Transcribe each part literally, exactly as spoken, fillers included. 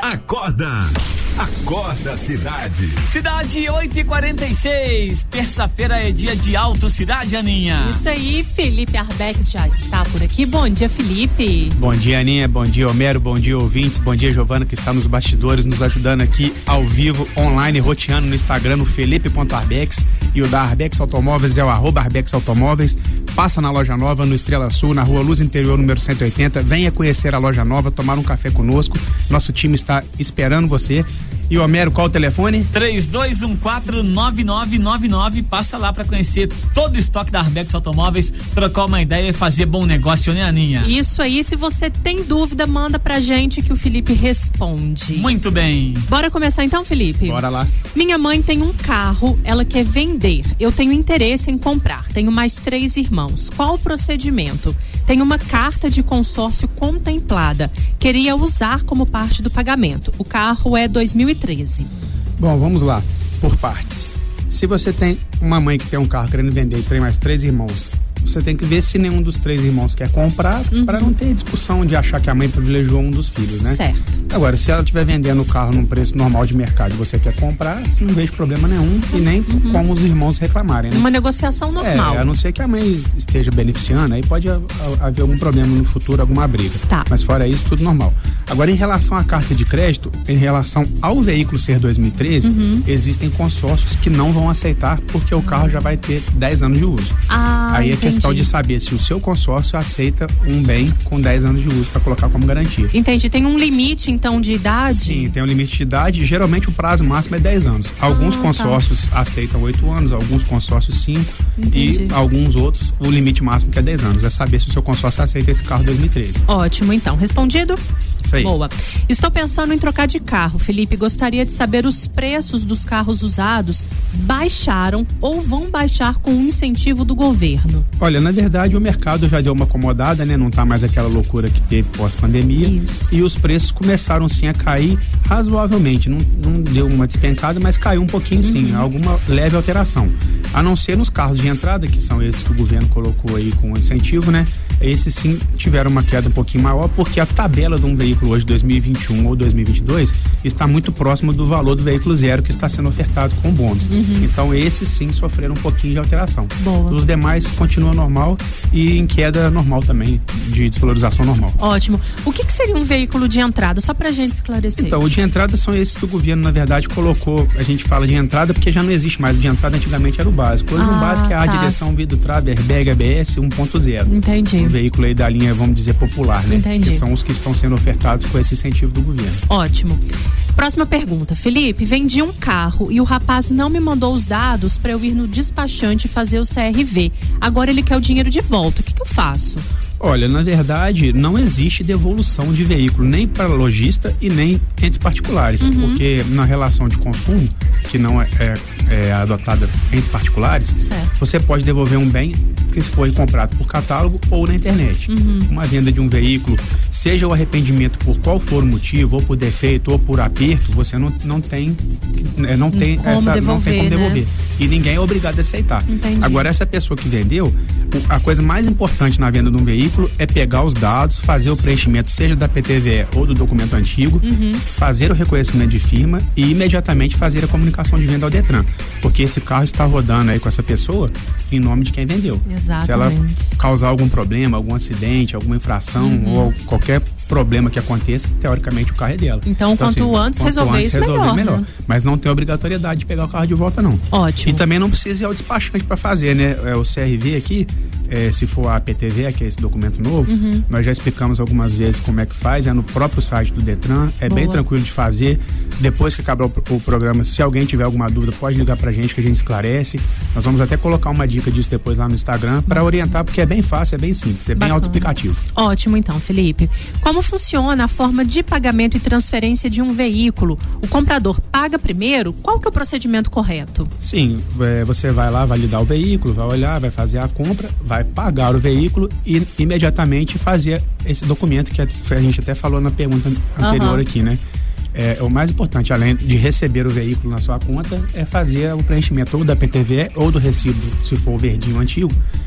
Acorda! Acorda, cidade! Cidade oito e quarenta e seis, terça-feira é dia de Auto Cidade, Aninha. Isso aí, Felipe Arbex já está por aqui. Bom dia, Felipe. Bom dia, Aninha, bom dia, Homero, bom dia, ouvintes, bom dia, Giovana, que está nos bastidores, nos ajudando aqui ao vivo, online, roteando no Instagram, no felipe ponto arbex, e o da Arbex Automóveis é o arroba Arbex Automóveis. Passa na loja nova, no Estrela Sul, na Rua Luz Interior, número cento e oitenta. Venha conhecer a loja nova, tomar um café conosco. Nosso time está esperando você. E o Homero, qual o telefone? três dois um quatro, nove nove nove nove. Passa lá para conhecer todo o estoque da Arbex Automóveis, trocar uma ideia e fazer bom negócio, né, Aninha? Isso aí, se você tem dúvida, manda pra gente que o Felipe responde. Muito bem. Bora começar então, Felipe? Bora lá. Minha mãe tem um carro, ela quer vender. Eu tenho interesse em comprar. Tenho mais três irmãos. Qual o procedimento? Tenho uma carta de consórcio contemplada. Queria usar como parte do pagamento. O carro é dois mil e treze. Bom, vamos lá, por partes. Se você tem uma mãe que tem um carro querendo vender e tem mais três irmãos, você tem que ver se nenhum dos três irmãos quer comprar, uhum. para não ter discussão de achar que a mãe privilegiou um dos filhos, né? Certo. Agora, se ela estiver vendendo o carro num preço normal de mercado e você quer comprar, não vejo problema nenhum e nem uhum. como os irmãos reclamarem, né? Uma negociação normal. É, a não ser que a mãe esteja beneficiando, aí pode haver algum problema no futuro, alguma briga. Tá. Mas fora isso, tudo normal. Agora, em relação à carta de crédito, em relação ao veículo ser dois mil e treze, uhum. existem consórcios que não vão aceitar porque o carro já vai ter dez anos de uso. Ah, aí entendi. É questão de saber se o seu consórcio aceita um bem com dez anos de uso para colocar como garantia. Entendi. Tem um limite, então, de idade? Sim, tem um limite de idade. Geralmente o prazo máximo é dez anos. Alguns ah, consórcios tá. aceitam oito anos, alguns consórcios cinco e alguns outros o limite máximo que é dez anos. É saber se o seu consórcio aceita esse carro dois mil e treze. Ótimo, então. Respondido? Isso aí. Boa. Estou pensando em trocar de carro, Felipe. Gostaria de saber os preços dos carros usados baixaram ou vão baixar com o incentivo do governo? Olha, na verdade o mercado já deu uma acomodada, né? Não tá mais aquela loucura que teve pós-pandemia. Isso. E os preços começaram sim a cair razoavelmente. Não, não deu uma despencada, mas caiu um pouquinho uhum. sim. Alguma leve alteração. A não ser nos carros de entrada, que são esses que o governo colocou aí com incentivo, né? Esses sim tiveram uma queda um pouquinho maior, porque a tabela de um veículo hoje dois mil e vinte e um ou dois mil e vinte e dois está muito próximo do valor do veículo zero que está sendo ofertado com bônus. Uhum. Então esses sim sofreram um pouquinho de alteração. Boa. Os demais continuam normal e em queda normal também, de desvalorização normal. Ótimo. O que, que seria um veículo de entrada? Só pra gente esclarecer. Então, o de entrada são esses que o governo, na verdade, colocou. A gente fala de entrada porque já não existe mais. O de entrada antigamente era o básico. Hoje ah, o básico é a tá. direção, vidro, trave, airbag, A B S um ponto zero. Entendi. Um veículo aí da linha, vamos dizer, popular, né? Entendi. Que são os que estão sendo ofertados com esse incentivo do governo. Ótimo. Próxima pergunta. Felipe, vendi um carro e o rapaz não me mandou os dados para eu ir no despachante fazer o C R V. Agora ele quer o dinheiro de volta. O que, que eu faço? Olha, na verdade, não existe devolução de veículo, nem para lojista e nem entre particulares, uhum. porque na relação de consumo, que não é, é, é adotada entre particulares, certo. Você pode devolver um bem que foi comprado por catálogo ou na internet. Uhum. Uma venda de um veículo, seja o arrependimento por qual for o motivo, ou por defeito, ou por aperto, você não, não tem, não tem, como essa, devolver, não tem como devolver. Né? E ninguém é obrigado a aceitar. Entendi. Agora, essa pessoa que vendeu, a coisa mais importante na venda de um veículo é pegar os dados, fazer o preenchimento, seja da P T V E ou do documento antigo, uhum. fazer o reconhecimento de firma e imediatamente fazer a comunicação de venda ao Detran. Porque esse carro está rodando aí com essa pessoa em nome de quem vendeu. Exatamente. Se ela causar algum problema, algum acidente, alguma infração uhum. ou qualquer problema que aconteça, teoricamente o carro é dela. Então, então quanto assim, antes quanto resolver antes isso, resolver melhor. melhor. Né? Mas não tem obrigatoriedade de pegar o carro de volta, não. Ótimo. E também não precisa ir ao despachante para fazer, né? É, o C R V aqui, é, se for a P T V, que é esse documento novo, uhum. nós já explicamos algumas vezes como é que faz, é no próprio site do Detran, é Boa. bem tranquilo de fazer. Depois que acabar o, o programa, se alguém tiver alguma dúvida, pode ligar pra gente que a gente esclarece. Nós vamos até colocar uma dica disso depois lá no Instagram para orientar, porque é bem fácil, é bem simples, é bem autoexplicativo. Ótimo, então, Felipe. Como funciona a forma de pagamento e transferência de um veículo? O comprador paga primeiro? Qual que é o procedimento correto? Sim, é, você vai lá validar o veículo, vai olhar, vai fazer a compra, vai pagar o veículo e imediatamente fazer esse documento que a gente até falou na pergunta anterior uhum. aqui, né? É, o mais importante, além de receber o veículo na sua conta, é fazer o preenchimento ou da P T V E ou do recibo, se for o verdinho antigo,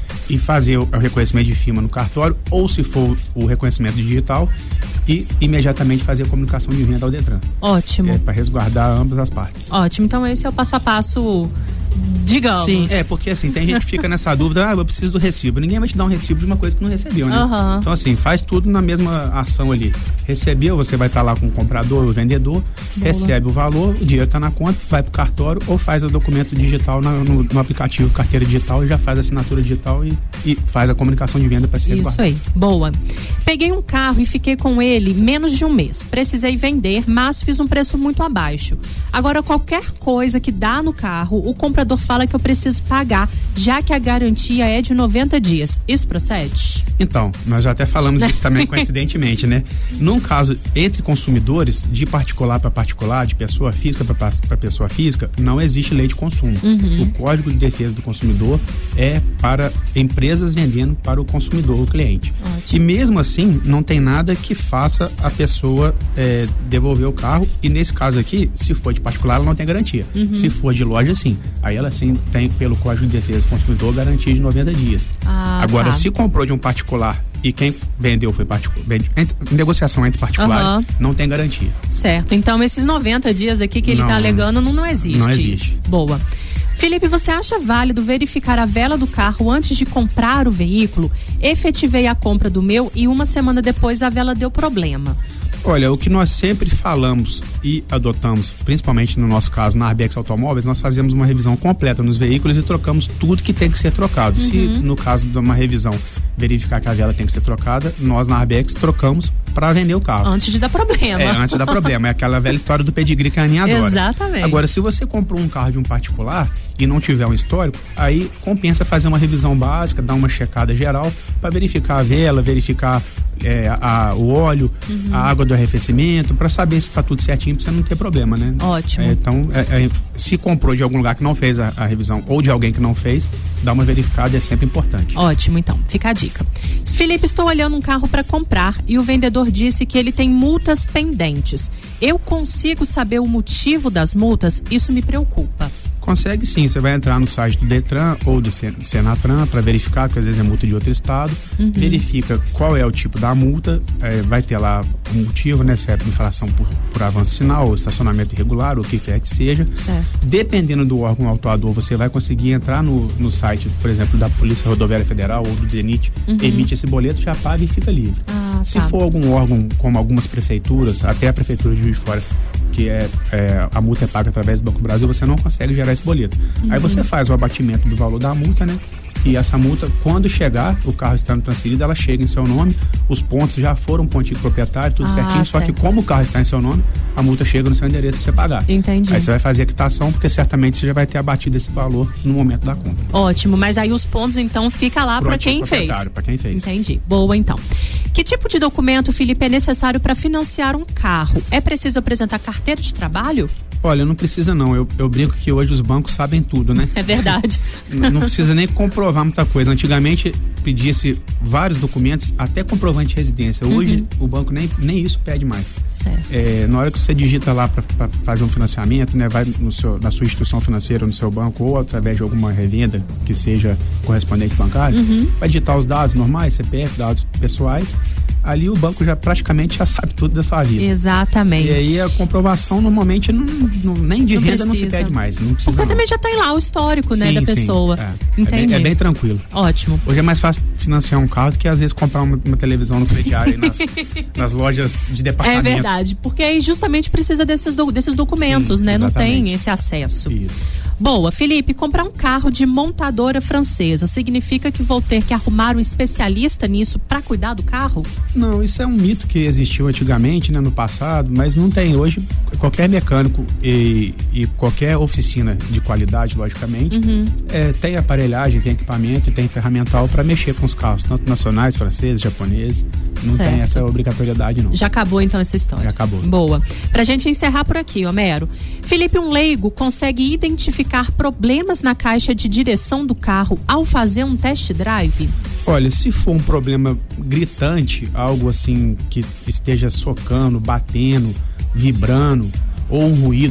e fazer o, o reconhecimento de firma no cartório, ou se for o reconhecimento digital, e imediatamente fazer a comunicação de venda ao Detran. Ótimo. É, para resguardar ambas as partes. Ótimo, então esse é o passo a passo, digamos. Sim, é, porque assim, tem gente que fica nessa dúvida, ah, eu preciso do recibo. Ninguém vai te dar um recibo de uma coisa que não recebeu, né? Uhum. Então assim, faz tudo na mesma ação ali. Recebeu, você vai estar lá com o comprador, o vendedor, Boa. recebe o valor, o dinheiro está na conta, vai pro cartório ou faz o documento digital na, no, no aplicativo carteira digital e já faz a assinatura digital e, e faz a comunicação de venda para se resguardar. Isso aí, boa. Peguei um carro e fiquei com ele menos de um mês. Precisei vender, mas fiz um preço muito abaixo. Agora, qualquer coisa que dá no carro, o comprador fala que eu preciso pagar, já que a garantia é de noventa dias. Isso procede? Então, nós já até falamos isso também coincidentemente, né? Num caso entre consumidores, de particular para particular, de pessoa física para pessoa física, não existe lei de consumo. Uhum. O Código de Defesa do Consumidor é para empresas vendendo para o consumidor, o cliente. Ótimo. E mesmo assim, não tem nada que faça a pessoa é, devolver o carro, e nesse caso aqui, se for de particular, ela não tem garantia. Uhum. Se for de loja, sim. Aí ela sim tem, pelo Código de Defesa do Consumidor, garantia de noventa dias. Ah, Agora, tá. se comprou de um particular e quem vendeu foi particular, negociação entre particulares, uhum. não tem garantia. Certo, então esses noventa dias aqui que ele está alegando não, não existe. Não existe. Boa. Felipe, você acha válido verificar a vela do carro antes de comprar o veículo? Efetivei a compra do meu e uma semana depois a vela deu problema. Olha, o que nós sempre falamos e adotamos, principalmente no nosso caso, na Arbex Automóveis, nós fazemos uma revisão completa nos veículos e trocamos tudo que tem que ser trocado. Uhum. Se no caso de uma revisão verificar que a vela tem que ser trocada, nós na Arbex trocamos para vender o carro. Antes de dar problema. É, antes de dar problema. É aquela velha história do pedigree que a Aninha adora. Exatamente. Agora, se você comprou um carro de um particular e não tiver um histórico, aí compensa fazer uma revisão básica, dar uma checada geral para verificar a vela, verificar é, a, o óleo, uhum. a água do arrefecimento, para saber se está tudo certinho, para você não ter problema, né? Ótimo. É, então, é, é, se comprou de algum lugar que não fez a, a revisão ou de alguém que não fez, dá uma verificada, é sempre importante. Ótimo, então, fica a dica. Felipe, estou olhando um carro para comprar e o vendedor disse que ele tem multas pendentes. Eu consigo saber o motivo das multas? Isso me preocupa. Consegue sim, você vai entrar no site do Detran ou do Senatran para verificar, porque às vezes é multa de outro estado, uhum. verifica qual é o tipo da multa, é, vai ter lá o motivo, né, se é infração por, por avanço sinal ou estacionamento irregular ou o que quer que seja. Certo. Dependendo do órgão autuador, você vai conseguir entrar no, no site, por exemplo, da Polícia Rodoviária Federal ou do DENIT, uhum. emite esse boleto, já paga e fica livre. Ah, se tá. for algum órgão, como algumas prefeituras, até a Prefeitura de Juiz de Fora, que é, é a multa é paga através do Banco do Brasil, você não consegue gerar esse boleto. Uhum. Aí você faz o abatimento do valor da multa, né? E essa multa, quando chegar, o carro estando transferido, ela chega em seu nome, os pontos já foram pontinho proprietário, tudo ah, certinho, só certo. que como o carro está em seu nome, a multa chega no seu endereço para você pagar. Entendi. Aí você vai fazer a quitação, porque certamente você já vai ter abatido esse valor no momento da compra. Ótimo, mas aí os pontos então fica lá para quem fez. Para quem fez. Entendi. Boa, então. Que tipo de documento, Felipe, é necessário para financiar um carro? É preciso apresentar carteira de trabalho? Olha, não precisa não, eu, eu brinco que hoje os bancos sabem tudo, né? É verdade. Não, não precisa nem comprovar muita coisa. Antigamente pedia-se vários documentos, até comprovante de residência. Hoje uhum. o banco nem, nem isso pede mais. Certo. É, na hora que você digita lá para fazer um financiamento, né, vai no seu, na sua instituição financeira, no seu banco ou através de alguma revenda que seja correspondente bancário, uhum. vai digitar os dados normais, C P F, dados pessoais. Ali o banco já praticamente já sabe tudo da sua vida. Exatamente. E aí a comprovação normalmente não, não, nem de não renda precisa. não se pede mais. Não precisa. Porque não. também já tem lá o histórico, sim, né, da sim, pessoa. É. Entendi. É bem, é bem tranquilo. Ótimo. Hoje é mais fácil financiar um carro do que às vezes comprar uma, uma televisão no crediário nas, nas lojas de departamento. É verdade, porque aí justamente precisa desses, do, desses documentos, sim, né? Exatamente. Não tem esse acesso. Isso. Boa, Felipe, comprar um carro de montadora francesa significa que vou ter que arrumar um especialista nisso para cuidar do carro? Não, isso é um mito que existiu antigamente, né, no passado, mas não tem. Hoje, qualquer mecânico e, e qualquer oficina de qualidade, logicamente, uhum. é, tem aparelhagem, tem equipamento e tem ferramental para mexer com os carros, tanto nacionais, franceses, japoneses. Não certo. Tem essa obrigatoriedade, não. Já acabou, então, essa história? Já acabou. Boa. Pra gente encerrar por aqui, Homero. Felipe, um leigo consegue identificar problemas na caixa de direção do carro ao fazer um test drive? Olha, se for um problema gritante, algo assim que esteja socando, batendo, vibrando, ou um ruído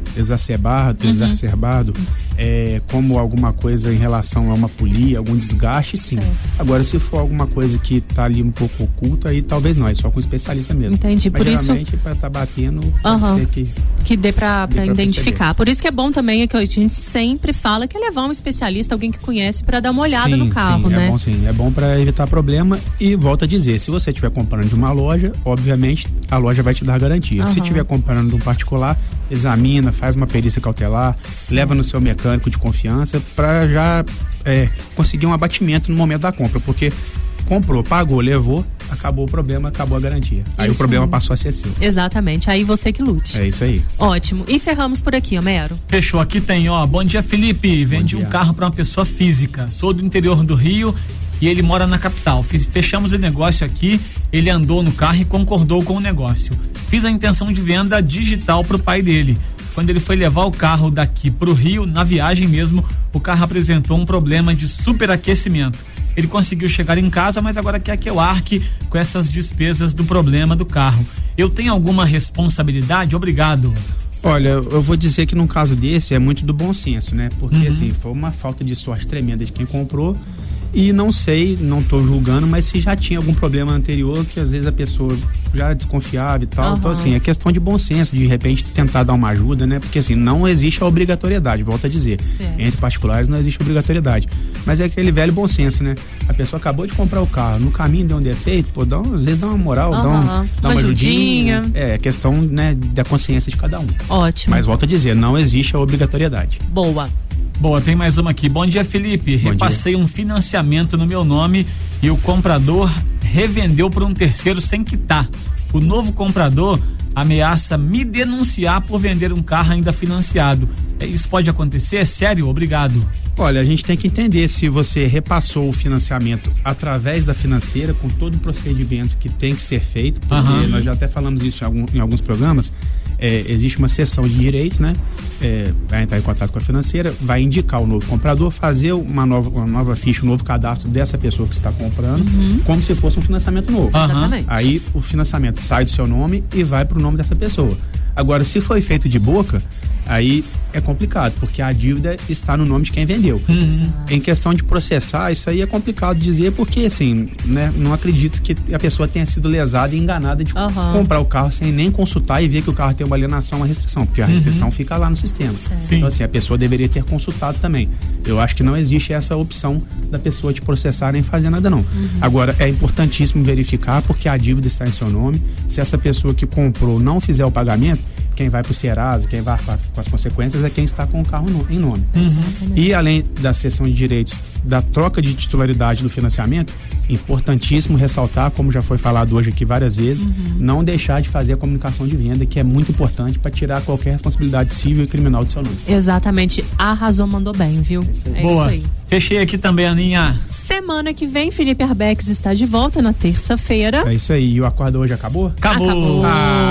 exacerbado, uhum. exacerbado é, como alguma coisa em relação a uma polia, algum desgaste, sim. Certo. Agora, se for alguma coisa que tá ali um pouco oculta, aí talvez não, é só com um especialista mesmo. Entendi, mas por geralmente, isso... para estar tá batendo, uhum. pode ser que... Que dê pra, dê pra, pra identificar. perceber. Por isso que é bom também, é que a gente sempre fala que é levar um especialista, alguém que conhece, para dar uma olhada sim, no carro, sim, né? É bom sim, é bom para evitar problema e volto a dizer, se você estiver comprando de uma loja, obviamente a loja vai te dar garantia. Uhum. Se estiver comprando de um particular, examina, faz uma perícia cautelar, sim. leva no seu mecânico de confiança para já é, conseguir um abatimento no momento da compra, porque comprou, pagou, levou, acabou o problema, acabou a garantia. Aí isso. O problema passou a ser seu. Exatamente, aí você que lute. É isso aí. Ótimo. Encerramos por aqui, Homero. Fechou, aqui tem, ó. Bom dia, Felipe. Vendi um carro para uma pessoa física. Sou do interior do Rio e ele mora na capital. Fechamos o negócio aqui, ele andou no carro e concordou com o negócio. Fiz a intenção de venda digital pro pai dele. Quando ele foi levar o carro daqui pro Rio, na viagem mesmo, o carro apresentou um problema de superaquecimento. Ele conseguiu chegar em casa, mas agora quer que eu arque com essas despesas do problema do carro. Eu tenho alguma responsabilidade? Obrigado. Olha, eu vou dizer que num caso desse é muito do bom senso, né? Porque uhum. assim, foi uma falta de sorte tremenda de quem comprou. E não sei, não tô julgando, mas se já tinha algum problema anterior que às vezes a pessoa já desconfiava e tal. Uhum. Então assim, é questão de bom senso, de repente tentar dar uma ajuda, né? Porque assim, não existe a obrigatoriedade, volto a dizer. Certo. Entre particulares não existe obrigatoriedade. Mas é aquele velho bom senso, né? A pessoa acabou de comprar o carro, no caminho deu um defeito, pô, dá um, às vezes dá uma moral, uhum. dá, um, dá uma, uma ajudinha. ajudinha. É, questão, né, da consciência de cada um. Ótimo. Mas volto a dizer, não existe a obrigatoriedade. Boa. Boa, tem mais uma aqui. Bom dia, Felipe. Bom Repassei dia. um financiamento no meu nome e o comprador revendeu por um terceiro sem quitar. O novo comprador ameaça me denunciar por vender um carro ainda financiado. Isso pode acontecer? Sério? Obrigado. Olha, a gente tem que entender se você repassou o financiamento através da financeira, com todo o procedimento que tem que ser feito, porque uhum. nós já até falamos isso em, algum, em alguns programas. É, existe uma seção de direitos, né? É, vai entrar em contato com a financeira, vai indicar o novo comprador, fazer uma nova, uma nova ficha, um novo cadastro dessa pessoa que está comprando, uhum. como se fosse um financiamento novo. Uhum. Exatamente. Aí o financiamento sai do seu nome e vai para o nome dessa pessoa. Agora, se foi feito de boca, aí é complicado, porque a dívida está no nome de quem vendeu. Uhum. Em questão de processar, isso aí é complicado dizer, porque assim, né, não acredito que a pessoa tenha sido lesada e enganada de uhum. comprar o carro sem nem consultar e ver que o carro tem uma alienação, uma restrição, porque a restrição uhum. fica lá no sistema. Sim. Então assim, a pessoa deveria ter consultado também. Eu acho que não existe essa opção da pessoa te processar nem fazer nada não. Uhum. Agora, é importantíssimo verificar, porque a dívida está em seu nome. Se essa pessoa que comprou não fizer o pagamento, quem vai pro Serasa, quem vai com as consequências é quem está com o carro no, em nome. Uhum. E além da cessão de direitos, da troca de titularidade do financiamento, importantíssimo ressaltar, como já foi falado hoje aqui várias vezes, uhum. não deixar de fazer a comunicação de venda, que é muito importante para tirar qualquer responsabilidade civil e criminal do seu nome. Exatamente, arrasou, mandou bem, viu? É Boa. Isso aí. Fechei aqui também, Aninha. Semana que vem, Felipe Arbex está de volta na terça-feira. É isso aí. E o Acorda Hoje acabou? Acabou. Acabou.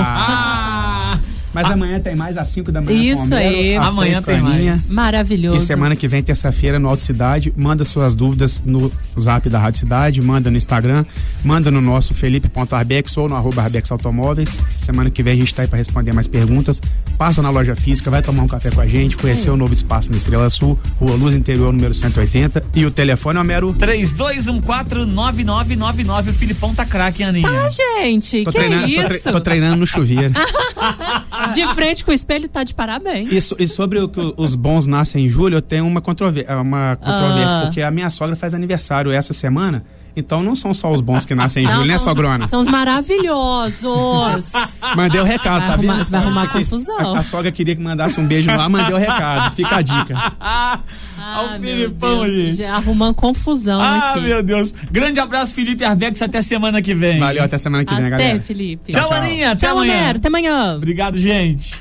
Ah. Ah. Mas ah. amanhã tem mais às cinco da manhã. Isso com aí. Amanhã tem mais. Maravilhoso. E semana que vem, terça-feira, no Auto Cidade. Manda suas dúvidas no zap da Rádio Cidade, manda no Instagram, manda no nosso felipe ponto arbex ou no arroba arbex automóveis. Semana que vem a gente tá aí para responder mais perguntas. Passa na loja física, vai tomar um café com a gente, Sim. conhecer o novo espaço na Estrela Sul, Rua Luz Interior, número cento e oitenta. E o telefone, Homero? três dois um quatro, nove nove nove nove. O Filipão tá craque, Aninha. Tá, gente. Tô que treinando, isso? Tô, tre- tô treinando no chuveiro. De frente com o espelho, tá de parabéns. Isso, e sobre o que os bons nascem em julho, eu tenho uma controvérsia, uma controvérsia ah. porque a minha sogra faz aniversário essa semana. Então não são só os bons que nascem em julho, né, sogrona? São os maravilhosos. Mandei o recado, tá vendo? Vai arrumar confusão. A, a sogra queria que mandasse um beijo lá, mandei o recado. Fica a dica. Ah, o Filipão, gente. Já arrumando confusão ah, aqui. Ah, meu Deus. Grande abraço, Felipe Arbex. Até semana que vem. Valeu, até semana que vem, até, galera. Felipe. Tchau, Aninha. Até tchau, amanhã. Homero. Até amanhã. Obrigado, gente.